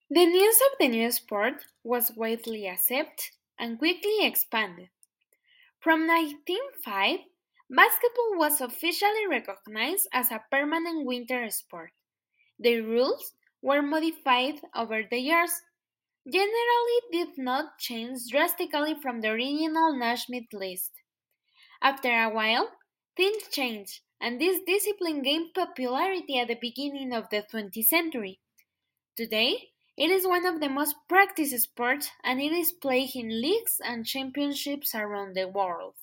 The news of the new sport was widely accepted and quickly expanded. From 1905, basketball was officially recognized as a permanent winter sport. The rules were modified over the years, generally did not change drastically from the original Naismith list. After a while, things changed, and this discipline gained popularity at the beginning of the 20th century. Today, it is one of the most practiced sports and it is played in leagues and championships around the world.